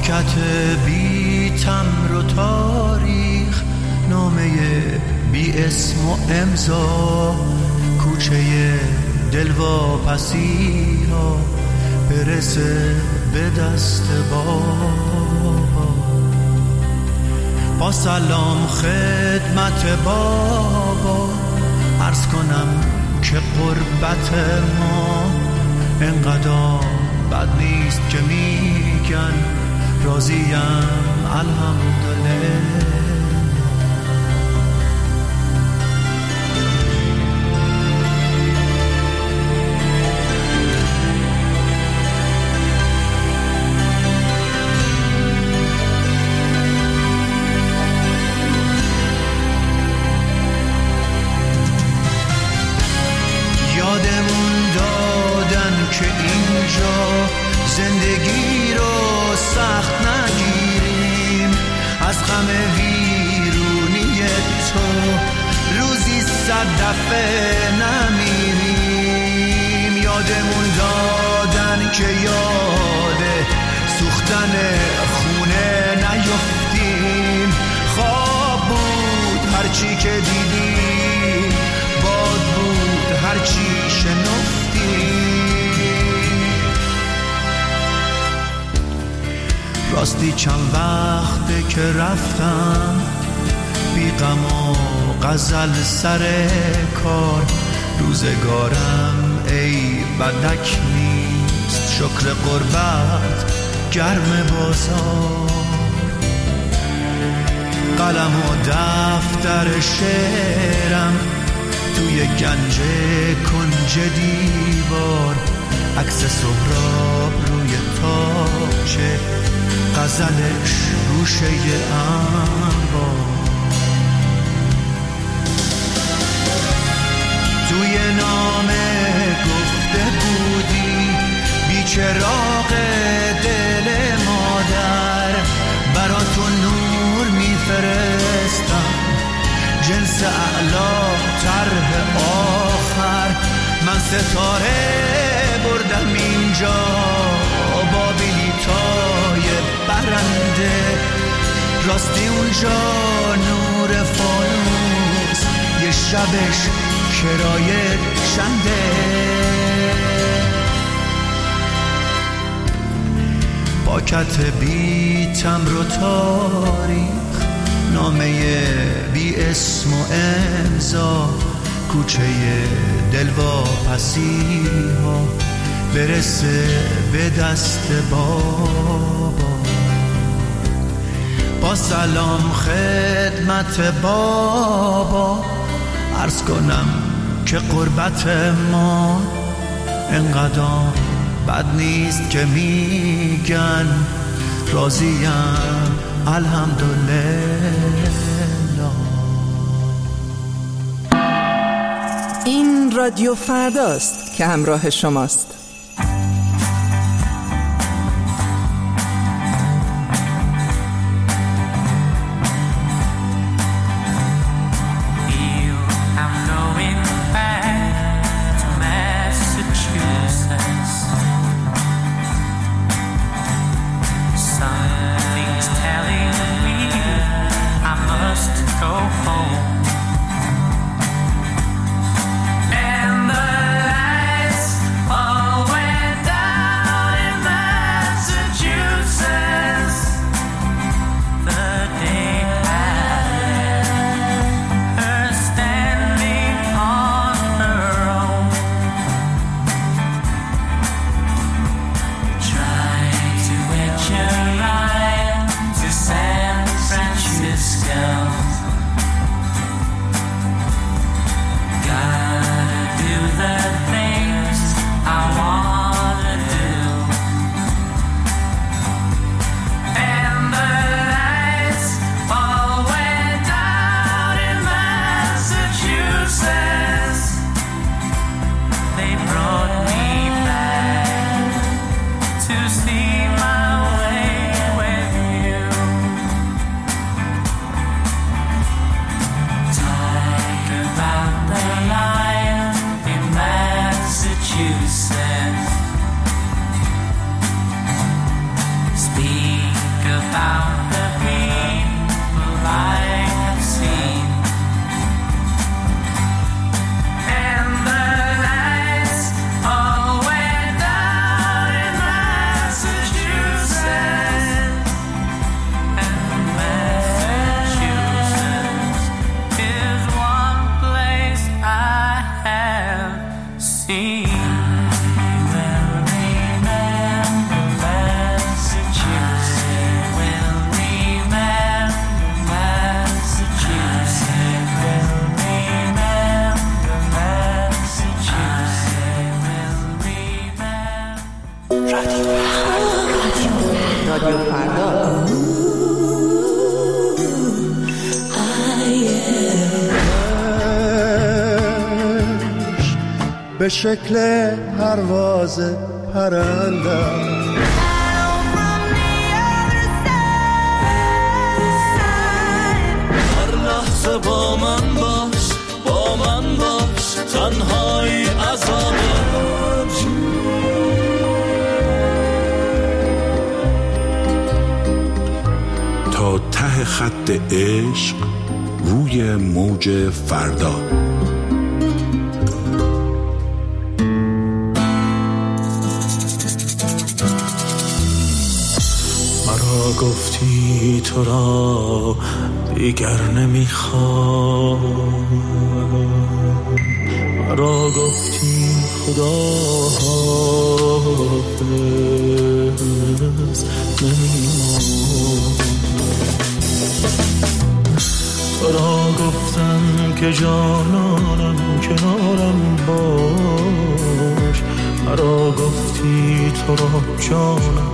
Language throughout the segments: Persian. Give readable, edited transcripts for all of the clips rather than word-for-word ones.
پاکت بی تمر و تاریخ، نامه بی اسم و امضا، کوچه دلواپسی ها برسه به دست با سلام خدمت بابا، عرض کنم که قربت ما انقدر بد نیست که میگن راضیم الحمدلله. یادمون دادن که اینجا زندگی رو سخت نگیریم، از غم ویرونی تو روزی 100 دفعه نمیریم. یادمون دادن که یاد سوختن خونه نیفتیم، خواب بود هرچی که دیدیم، باد بود هرچی شنفتیم. راستی چند وقته که رفتم بی غم و غزل سر کار، روزگارم ای بدک نیست، شکر قربت گرم بازار. قلم و دفتر شعرم توی گنج کنج دیوار، عکس سهراب روی تاقچه، غزلش گوشه انبار. توی نامه گفته بودی بی چراغ دل مادر، براتون نور میفرستم جنس اعلا طرح آخر. من ستاره بردم اینجا با بلیطای برنده، راستی اونجا نور فانوس یه شبش کرایه چنده. پاکت بی تمر و تاریخ، نامه بی اسم و امضا، کوچه دلواپسی ها برسه به دست بابا. با سلام خدمت بابا، عرض کنم که قربت ما انقدر بد نیست که میگن راضیم الحمدلله. این رادیو فرداست که همراه شماست. And the lights به شکل پرواز پرنده. هر لحظه با من باش، با من باش، تنهایی عذابه. تا ته خط عشق روی موج فردا. مرا گفتی تو را دیگر نمیخوام، مرا گفتی خدا حافظ نمیمون. تو را گفتم که جانانم کنارم باش، مرا گفتی تو را جانم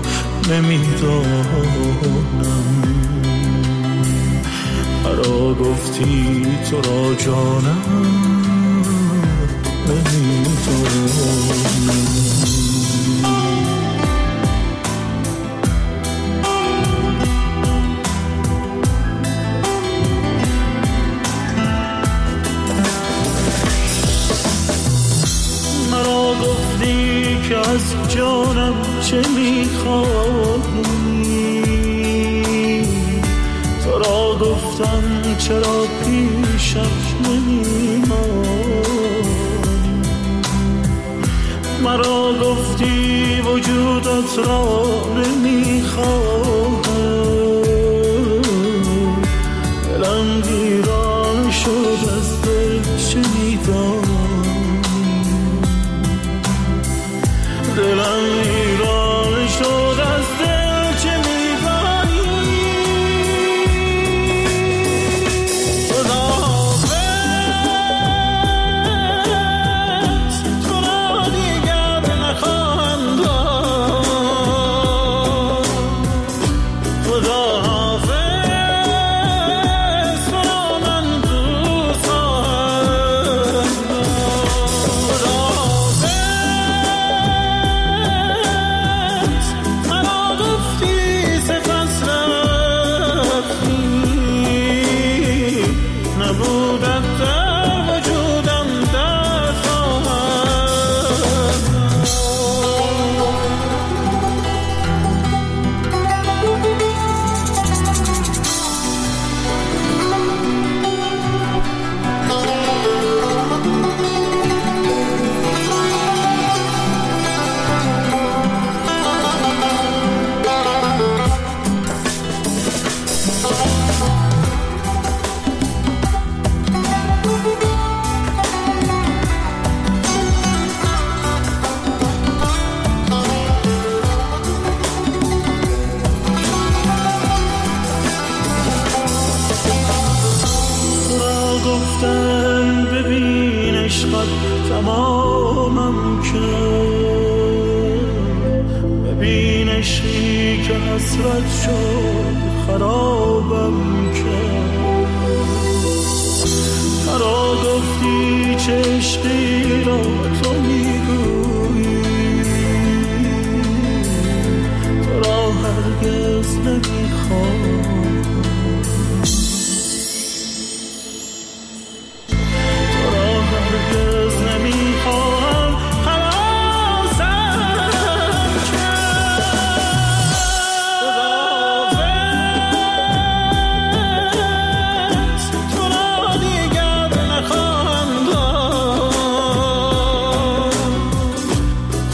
نمیدانم، مرا گفتی تو را جانم نمیدانم. مرا گفتی که از جانم چه میخوایی، تو را گفتم چرا پیشم نمیمانی. مرا گفتی وجودت را نمیخواهم، دلم ویران شد از دل شنیدم، دلم ویران شد از دل چه می‌دانی. خداحافظ، تو را دیگر نخواهم داد. خداحافظ، تو را من دوست خواهم داد. مرا گفتی سپس رفتی، نبودت در وجودم درد خواهد. گفتن ببین عشقت تمامم کرد، ببین عشقی که حسرت شد خرابم کرد. مرا گفتی چه عشقی را تو میگویی، تو را هرگز نمیخوام، نمیخواهم خلاصم کرد. خداحافظ، تو را دیگر نخواهم داد.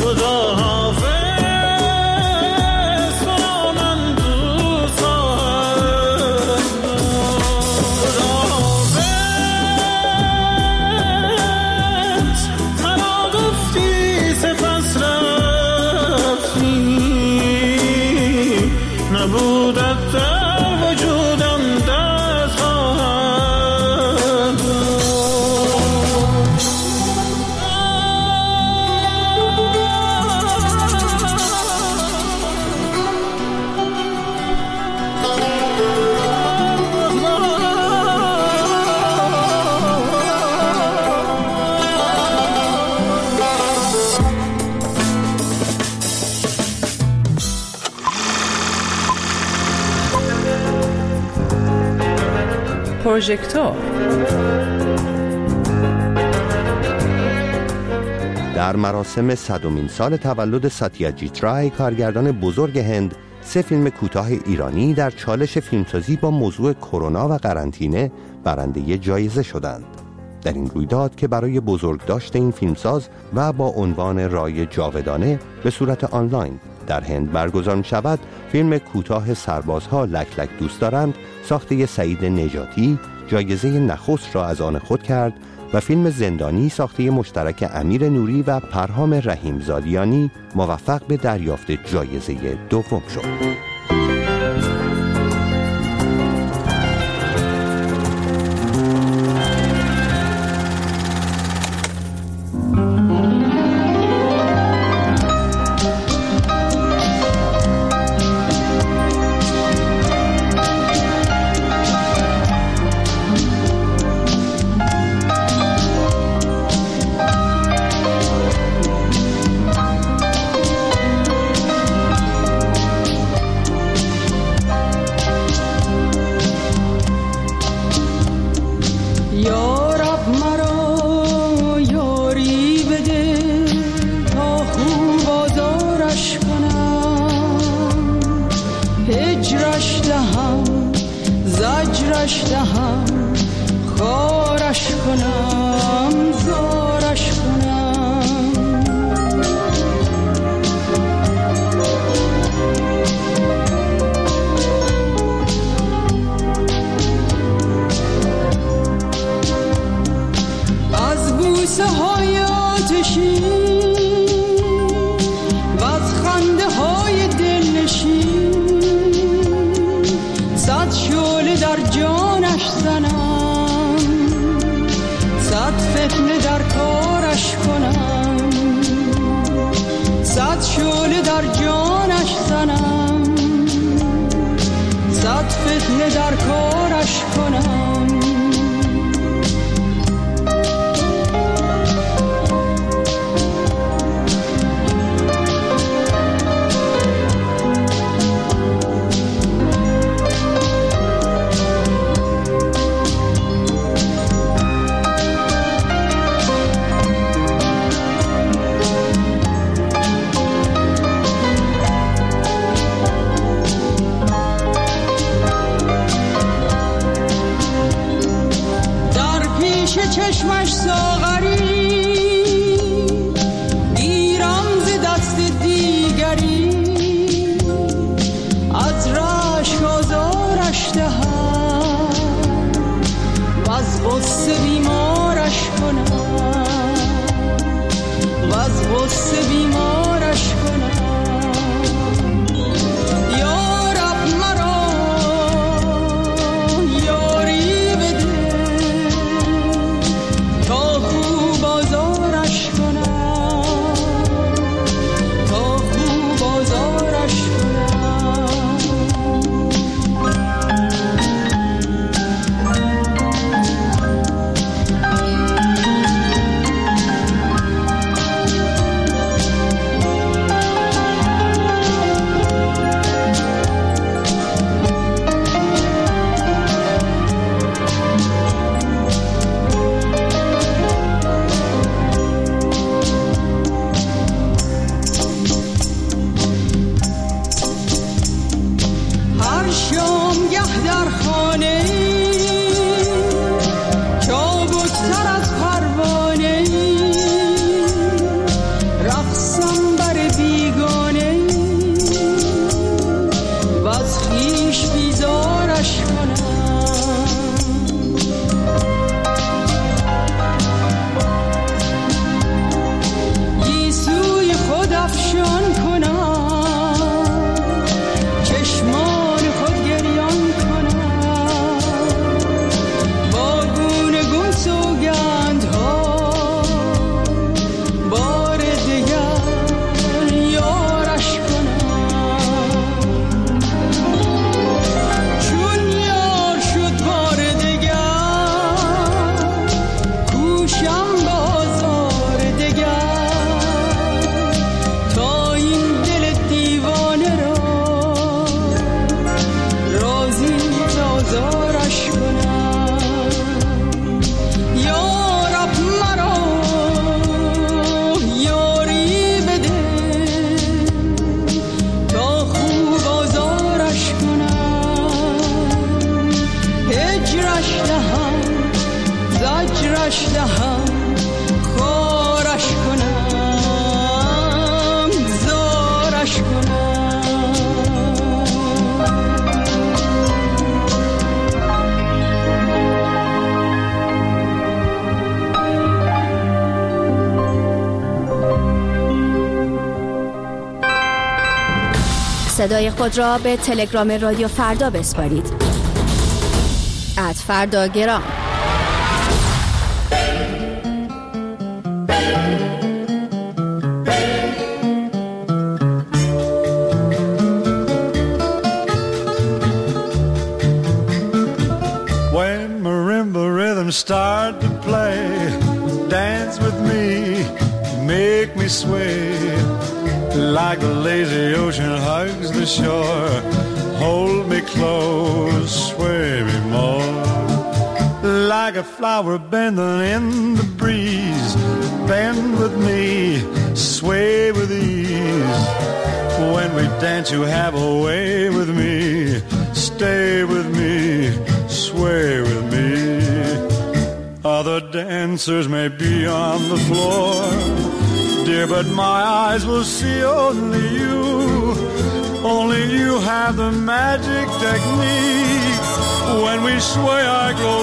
خداحافظ، تو را من دوست خواهم پروژکتور. در مراسم 100مین سال تولد ساتیاجیت رای، کارگردان بزرگ هند، 3 فیلم کوتاه ایرانی در چالش فیلمسازی با موضوع کرونا و قرنطینه برنده جایزه شدند. در این رویداد که برای بزرگداشت این فیلمساز و با عنوان رای جاودانه به صورت آنلاین در هند برگزار می شود، فیلم کوتاه سربازها لک لک دوست دارند ساخته سعید نجاتی جایزه نخست را از آن خود کرد و فیلم زندانی ساخته مشترک امیر نوری و پرهام رحیمزادیانی موفق به دریافت جایزه دوم شد. زجرش دهم، خارش کنم، زارش کنم. از بوسه های آتشی و از خنده های دلنشین، صد شعله در جانش زنم، صد فتنه در کارش کنم، صد شعله در جانش زنم، صد فتنه در کارش کنم. چشمش ساغری گیرم ز دست دیگری، از رشک آزارش دهم و از غصه بیمارش کنم، و از غصه بیمارش کنم. صدای خود را به تلگرام رادیو فردا بسپارید. @فرداگرام. When marimba rhythms start to play, dance with me, make me sway. Like the lazy ocean hugs the shore, hold me close, sway me more. Like a flower bending in the breeze, bend with me, sway with ease. When we dance you have a way with me, stay with me, sway with me. Other dancers may be on the floor, dear, but my eyes will see only you. Only you have the magic technique. When we sway I grow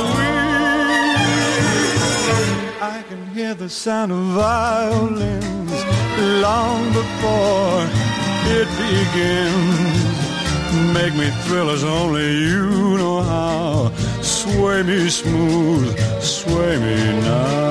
weak. I can hear the sound of violins long before it begins. Make me thrill as only you know how. Sway me smooth, sway me now.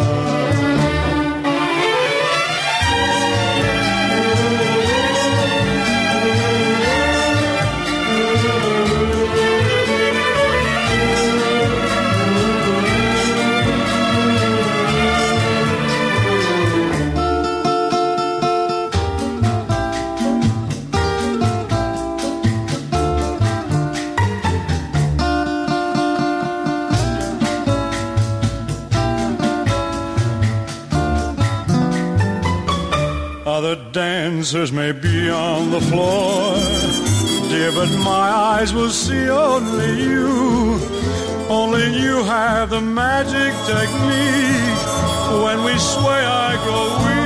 Other dancers may be on the floor, dear, but my eyes will see only you. Only you have the magic technique. When we sway I grow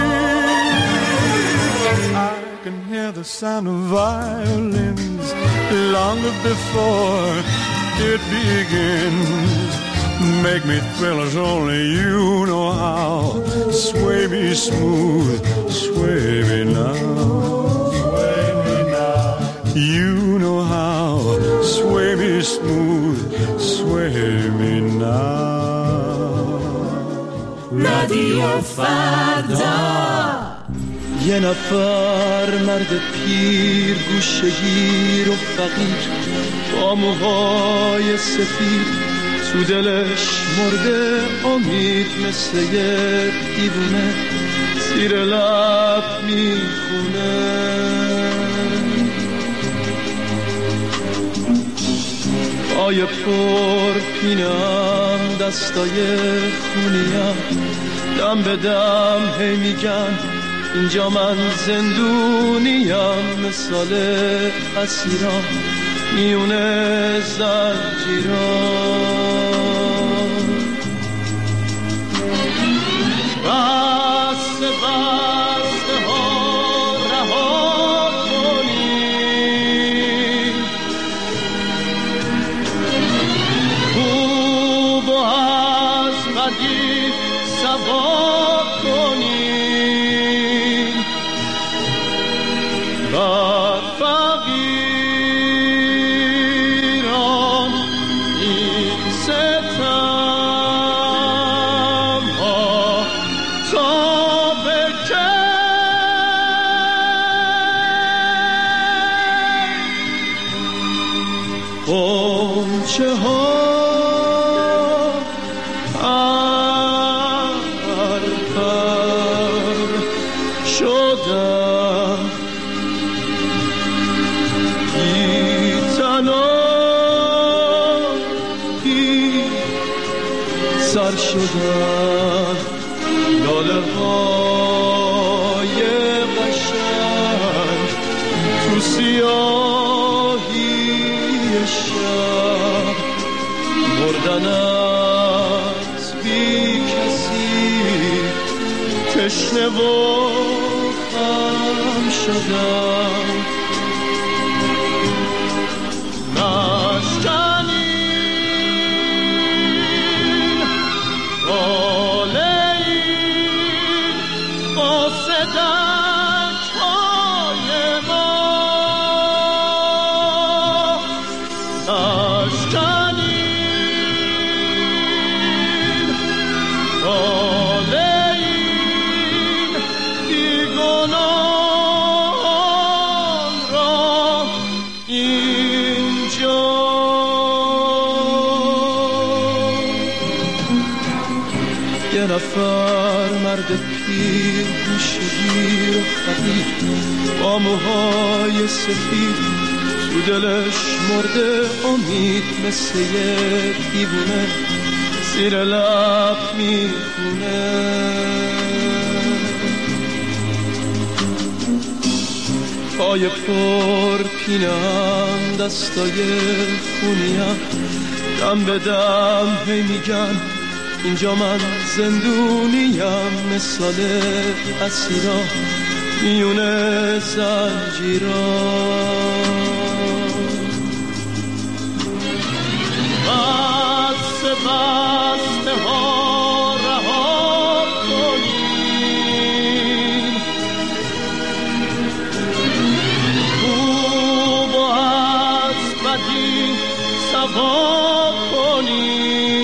weak. I can hear the sound of violins long before it begins. Make me thrill as only you know how. Sway me smooth, sway me now. Sway me now. You know how. Sway me smooth, sway me now. رادیو فردا. یه نفر مرد پیر گوشه‌گیر و فقیر با موهای سفید تو دلش مرده امید مثل یه دیوونه زیر لب میخونه. پای پر پینم دستای خونیم دم به دم هی میگن اینجا من زندونیم. مثال اسیران میونه زنجیران. بسته بسته ها رها کنیم، خوب و از قدیم سوا کنیم. بر فقیران این ستم ها تا به کی؟ غنچه ها سر شدن لاله های قشنگ تو سیاهی شب بردنت بی کسی تشنه و خم شدن. نفر مرد پیر گوشگیر و خبیر با موهای سفید تو دلش مرده امید مثل یه دیوونه زیر لب میخونه پای پر پینم دستای خونیم دم به دم هی میگن اینجا من زندونیم مثال اسیرا میونه زنجیرا بسته بسته ها رها کنیم خوب و از بدی سوا کنیم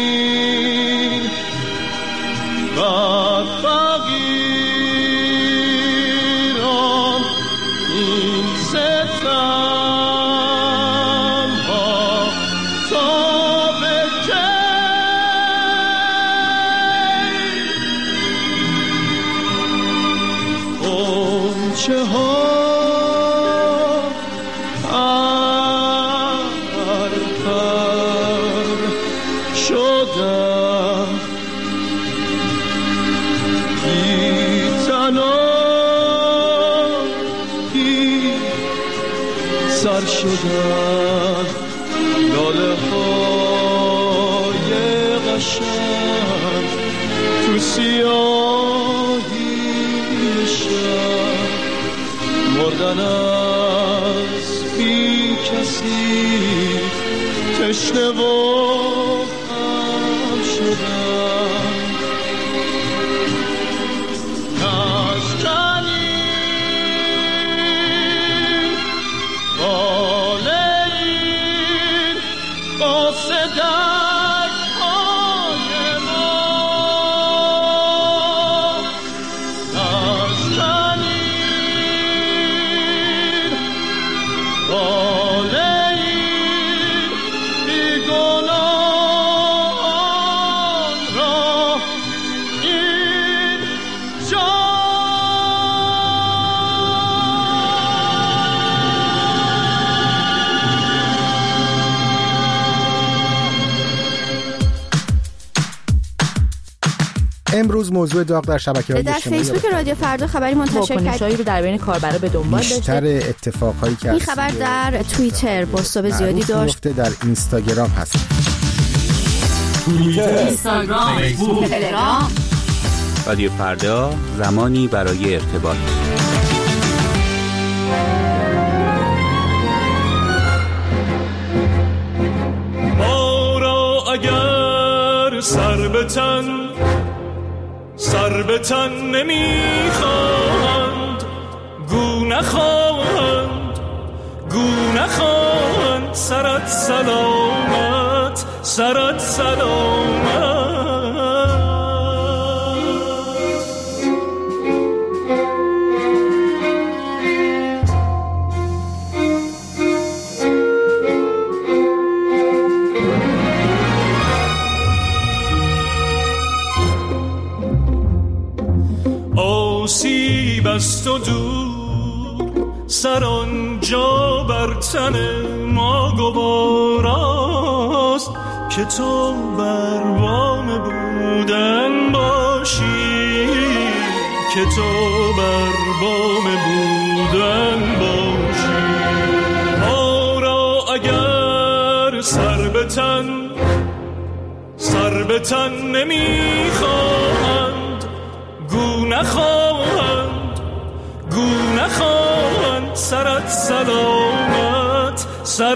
شدن لاله های قشنگ تو سیاهی شب مردن از بی کسی تشنه و غم شدن امروز موضوع داغ در شبکه‌های اجتماعی در فیسبوک رادیو فردا خبری منتشر کرد رو در بین کاربرا به دنبال داشته. بیشتر اتفاقایی که این خبر در توییتر پست‌های زیادی داشت. در اینستاگرام هست. اینستاگرام، فیسبوک، تلگرام. رادیو فردا، زمانی برای ارتباط. ما را اگر سر به تن نمیخواهند گو نخواهند سرت سلامت آسیب است و دور سر آنجا بر تن ما گواراست که تو بر بام بودن باشی ما را اگر سر به تن نمیخواهند گو نخواهند سرت سلامت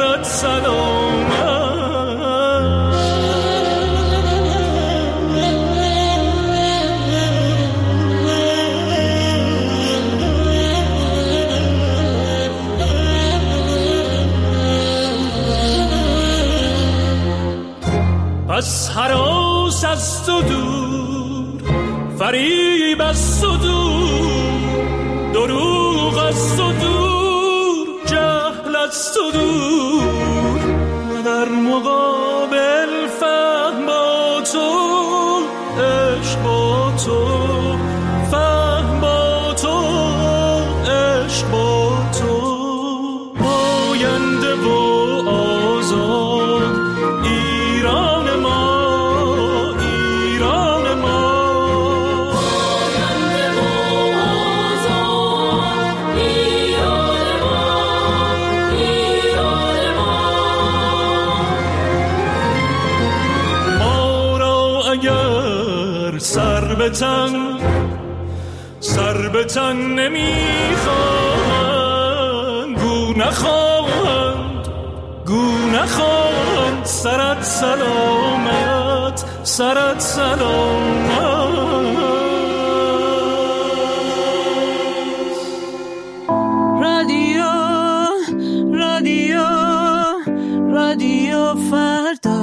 پس هراس است و دور فریب است و دور دروغ است و دور جهل است و دور در مقابل فهم با تو عشق سر به تن نمیخواهند گو نخواهند سرت سلامت رادیو فردا.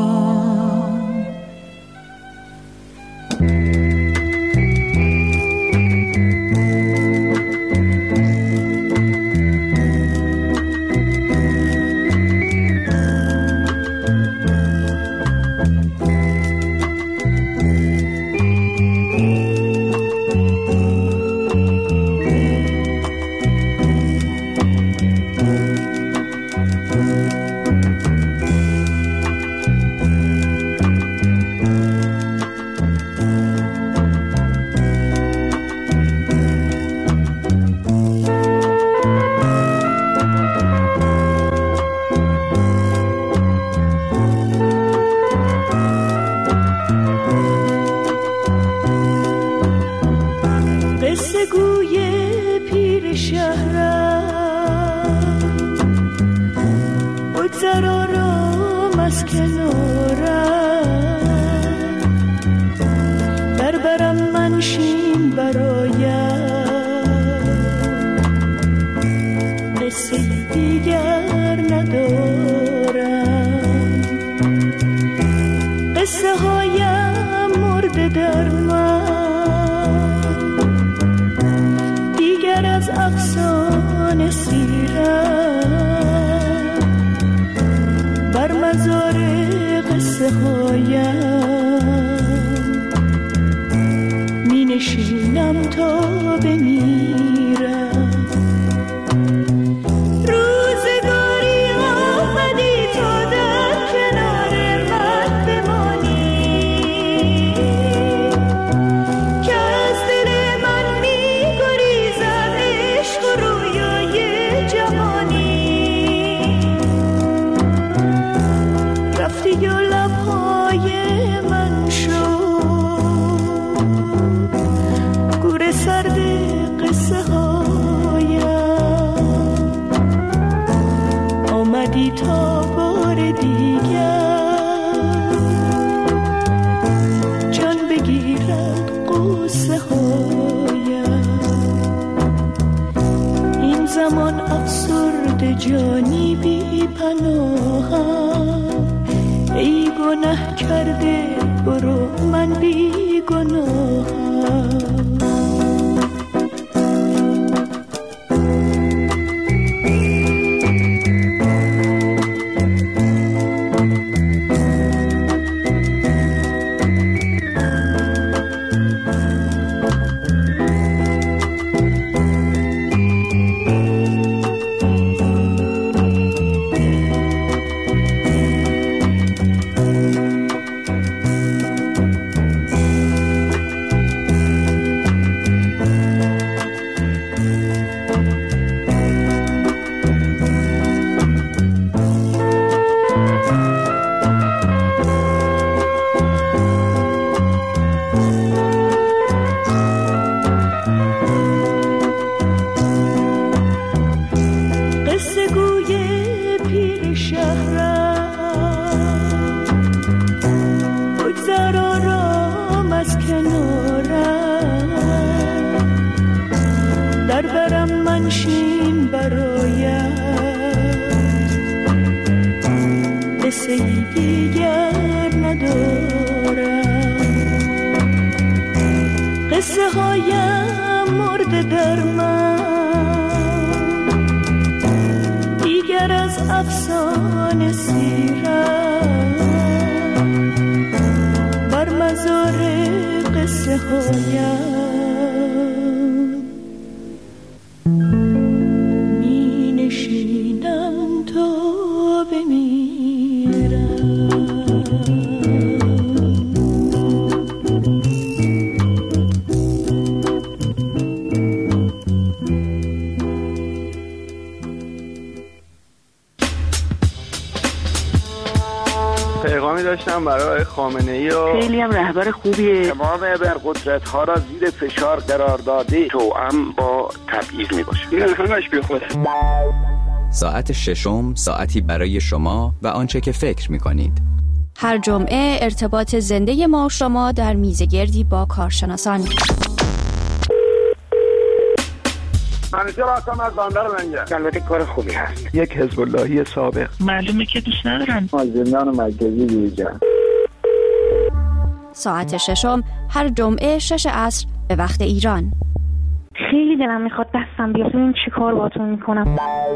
جانی بی پناهم، ای گناه کرده برو من بی گناهم. داشتم برای خامنه‌ای و خیلی هم رهبر خوبیه. تمام ابرقدرت‌ها را زیر فشار قرار داده، توأم با تبعیض میباشه. این همش بیخوده. ساعت ششم، ساعتی برای شما و آنچه که فکر می‌کنید. هر جمعه ارتباط زنده ما و شما در میزگردی با کارشناسان. منیجر هستم از بندر منگه. البته کار خوبی هست. یک حزب اللهی سابق. معلومه که دوست ندارن. از زندان مرکزی بیرون. ساعت ششم هر جمعه 6 عصر به وقت ایران. خیلی دلم میخواد دستم بیاد ببینم چی کار باهاتون میکنم.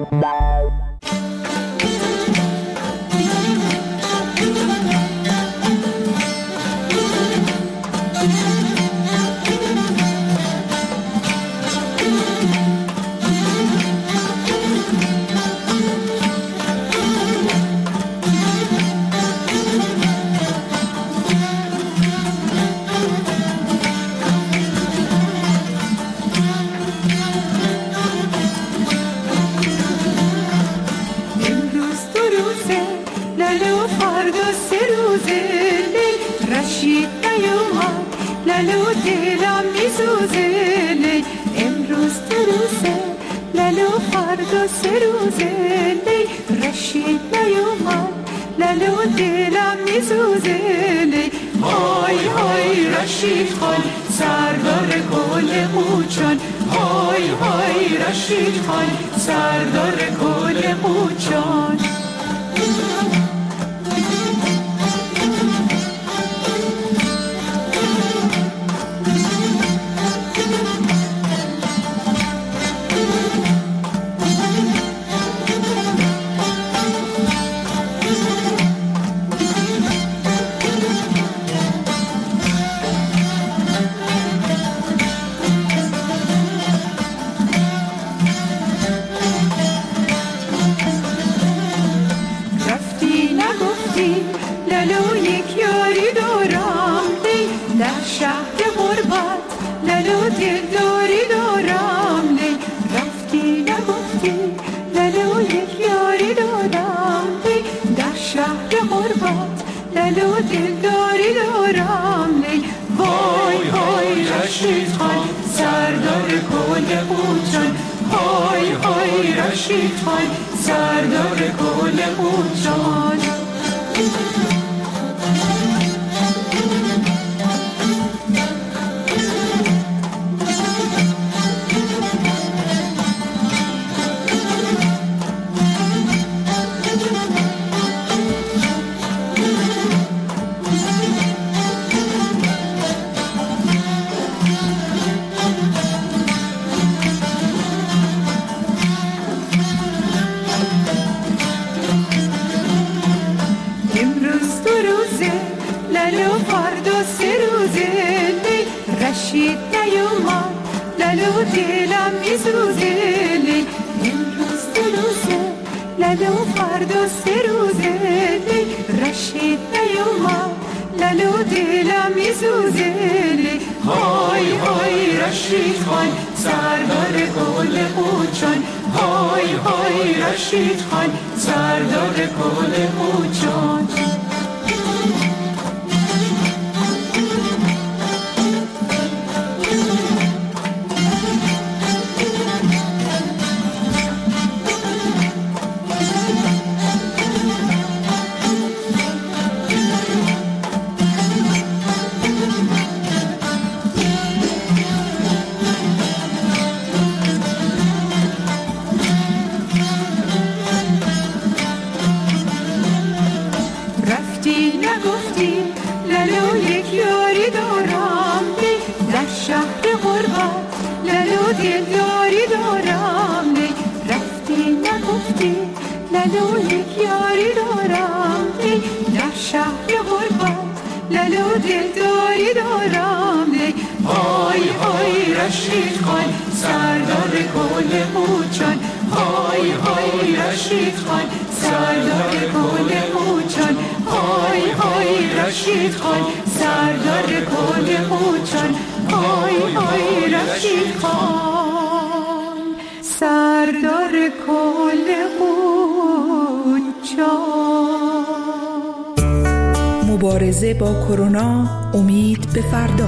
لالو دلم میسوزه لی امروز تو روزه لالو فردا سه روزه لی رشید نیومد لالو دلم میسوزه لی های های رشید خان سردار کل قوچان های های رشید خان سردار کل قوچان سردار کل قوچان مبارزه با کرونا، امید به فردا.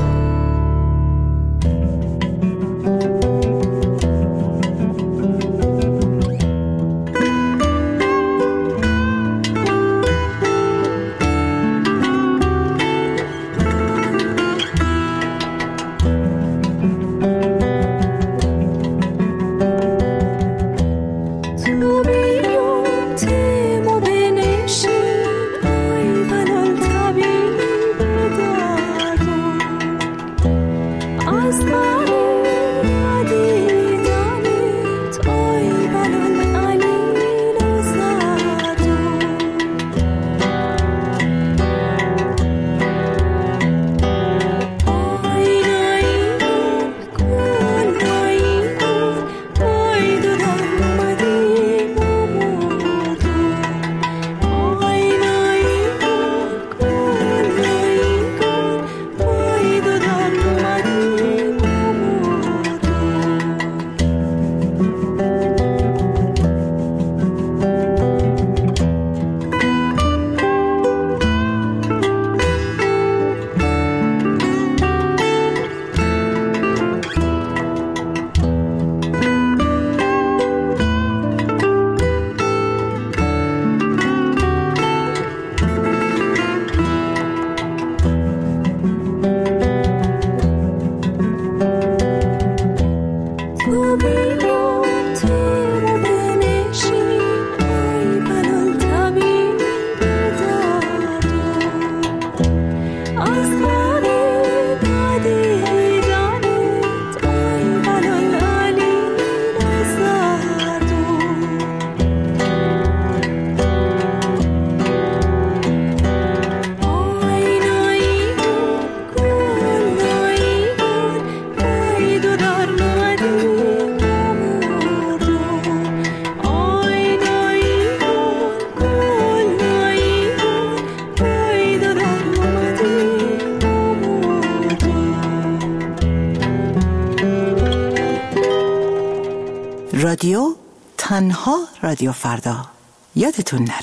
رادیو تنها رادیو فردا، یادتون نره.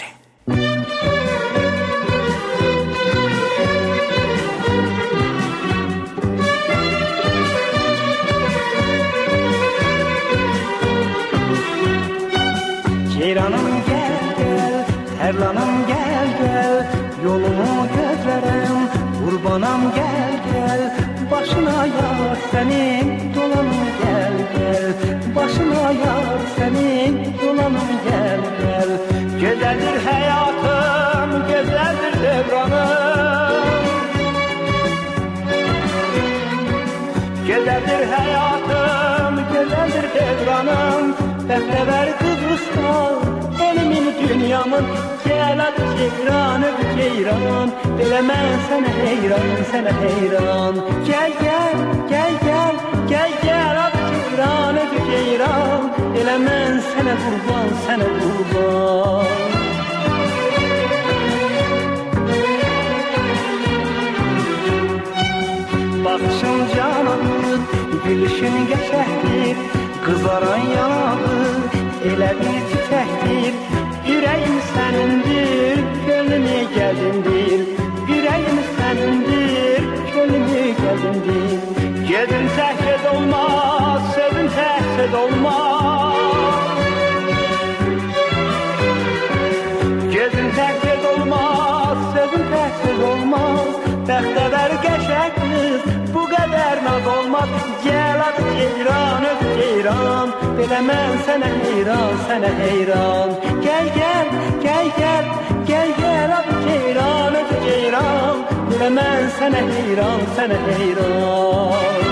Ceyranım gel gel, Terlanım gel gel, yolumu gözlerim, kurbanım gel gel, başına yar senin dolanım gel gel, başına yar senin dolanım gel gel. Güzeldir hayatım, güzeldir devranım, güzeldir hayatım, güzeldir devranım. Behrever Kıbrıs'tan, elimin dünyamın, gel adı ceyran öbü ceyran, bilemem sana heyran, sana heyran. Gel gel, gel gel, gel gel adı ceyran öbü ceyran, bilemem sana kurban, sana kurban. Bakışın cananır, gülüşün geçerdir, kızaran yanağı, elə bir çiçəkdir. Ürəyim sənindir, gönlümü gəldindir. Ürəyim sənindir, gönlümü gəldindir. Gedin təhked olmaz, sözün təhked olmaz. Gedin təhked olmaz, sözün təhked olmaz. Bəxtəvər qəşəng qız, bu qədər naz olmaz. Gəl adı ceyran, öp ceyran, biləmən sənə heyran, sənə heyran. Gəl gəl, gəl gəl, gəl gəl adı ceyran, öp ceyran, biləmən sənə heyran, sənə heyran.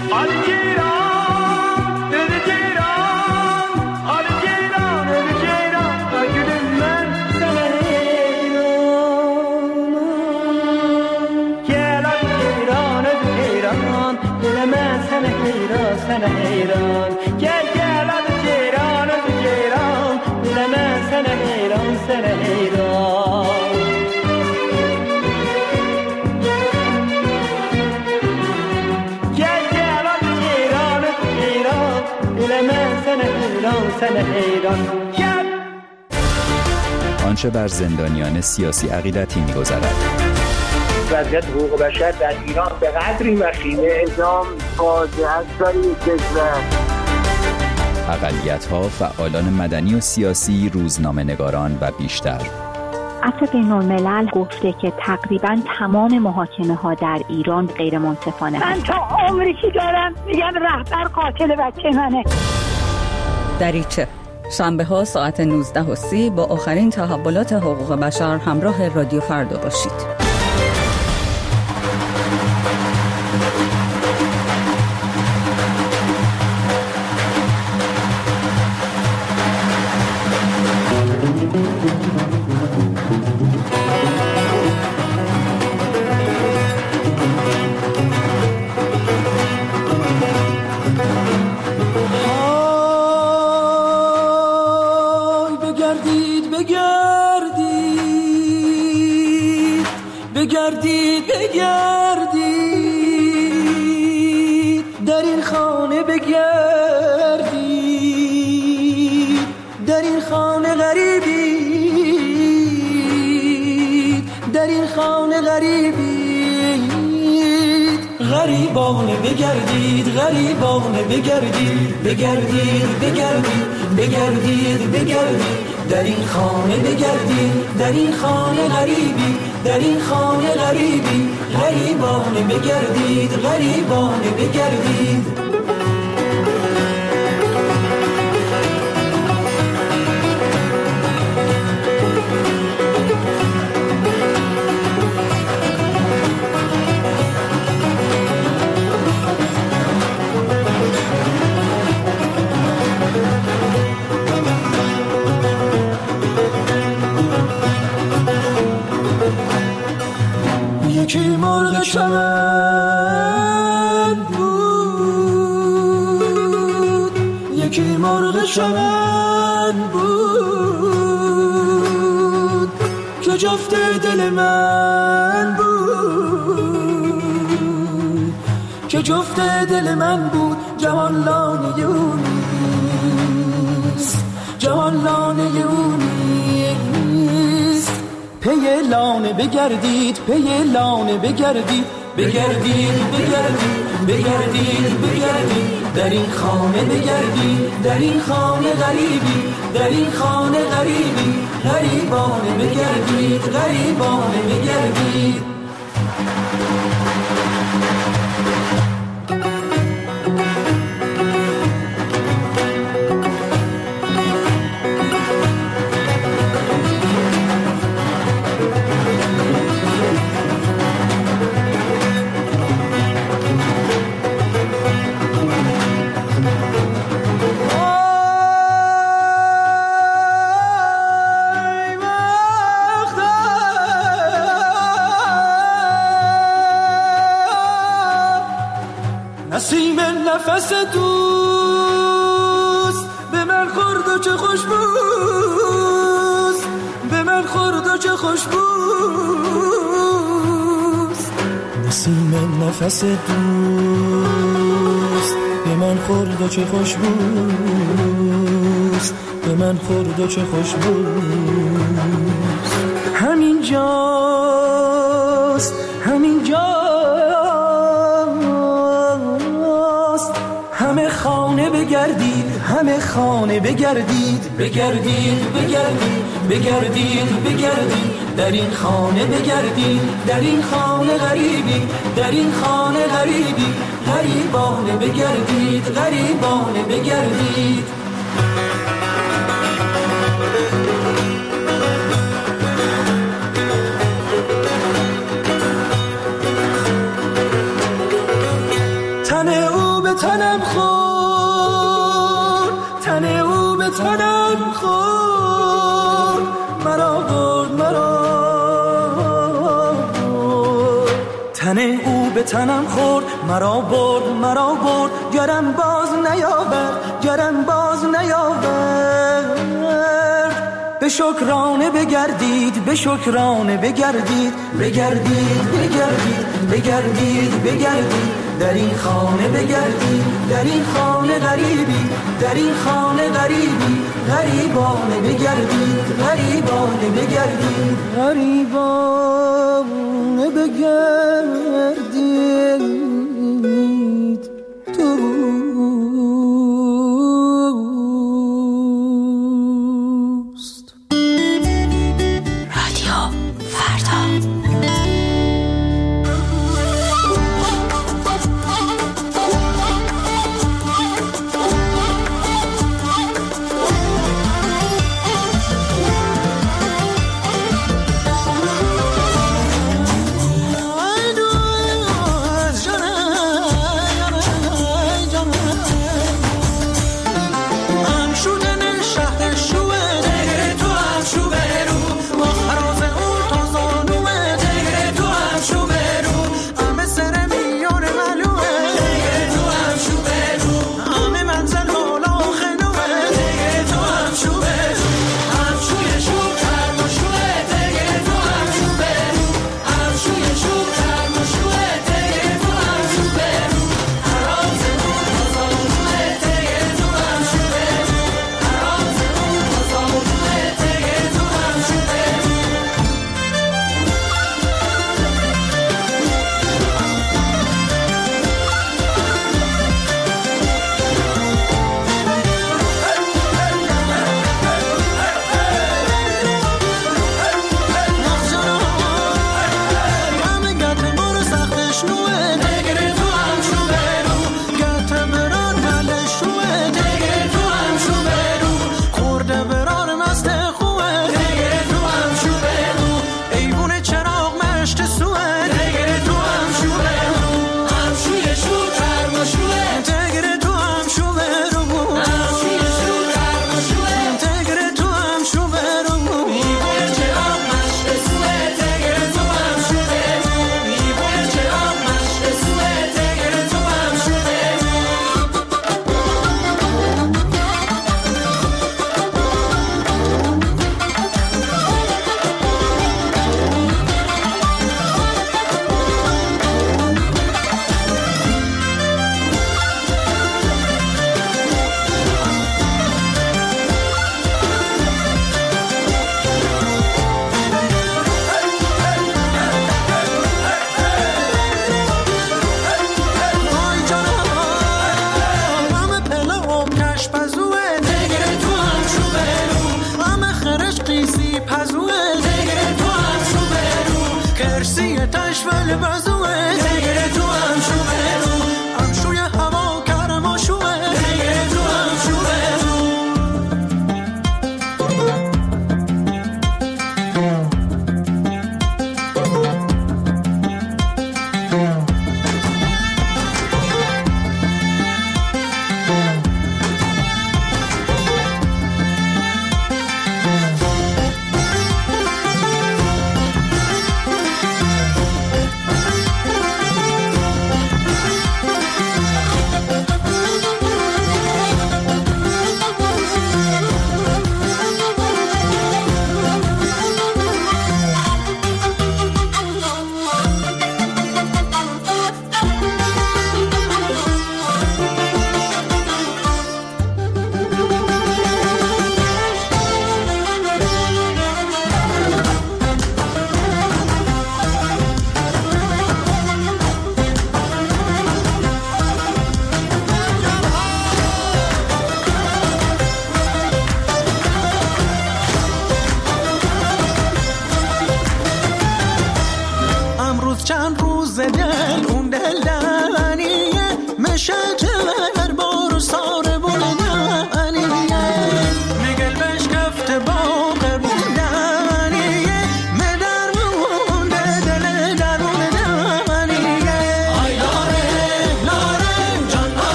Ali Ceyran, سنه حیران گل گل از جیران دلم سنه حیران سنه حیران گل گل از جیران دلم سنه حیران سنه حیران. آنچه بر زندانیان سیاسی عقیدتی می‌گذرد. وضعیت حقوق بشر در ایران به قدری وخیمه، اعدام فاجعه است برای کشور. اقلیت‌ها، فعالان مدنی و سیاسی، روزنامه‌نگاران و بیشتر. عفو بین‌الملل گفته که تقریباً تمام محاکمه‌ها در ایران غیر منصفانه. من تا عمری که دارم میگم رهبر قاتل بچه منه. دریچه شنبه ها ساعت 19:30 با آخرین تحولات حقوق بشر همراه رادیو فردا باشید. بگردید در این خانه بگردید در این خانه غریبید در این خانه غریبید غریبانه بگردید غریبانه بگردید بگردید بگردید بگردید بگردید در این خانه بگردید در این خانه غریبی در این خانه غریبی غریبانه بگردید غریبانه بگردید. یکی مرغ چمن بود یکی مرغ چمن بود که جفت دل من بود که جفت دل من بود جوان لانه یونیست جوان لانه یونیست پی لانه بگردید پی لانه بگردید بگردید بگردید بگردید بگردید در این خانه بگردید در این خانه غریبی در این خانه غریبی غریبانه بگردید غریبانه بگردید. نسیم نفس دوست به من خورد و چه خوشبوست به من خورد و چه خوشبوست نسیم نفس دوست به من خورد و چه خوشبوست به من خورد و چه خوشبوست همین جاست همین جاست همه خانه بگردید همه خانه بگردید بگردید بگردید بگردید بگردید در این خانه بگردید در این خانه غریبی در این خانه غریبی غریبانه بگردید غریبانه بگردید. تن او به تنم خورد تن او به تنم خورد مرا برد مرا برد تن او به تنم خورد، مرا برد گرم باز نیاورد. به شکرانه بگردید در این خانه بگردید، در این خانه غریبی، در این خانه غریبی، غریبانه بگردید دوست. رادیو فردا.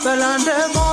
بلند